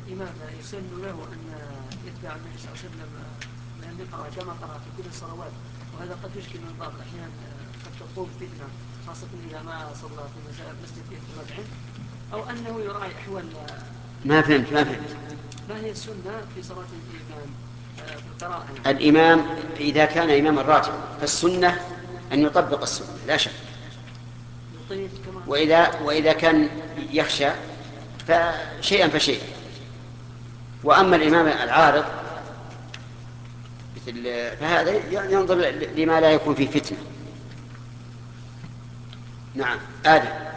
الإمام يسن له أن يتبع النبي صلى الله عليه وسلم لأن يقرأ كما قرأ في كل الصلوات، وهذا قد يشكل من بعض الأحيان قد تقوم فتنة خاصة إذا ما صلى في مسجد فيه طلاب علم، أو أنه يراعي أحوال. ما فهمت. ما هي السنة في صلاة الإمام في القراءة؟ الإمام إذا كان إماما راتبا فالسنة أن يطبق السنة لا شك، وإذا كان يخشى فشيئا فشيئا. وأما الإمام العارض فهذا ينظر لما لا يكون فيه فتنة. نعم آدم.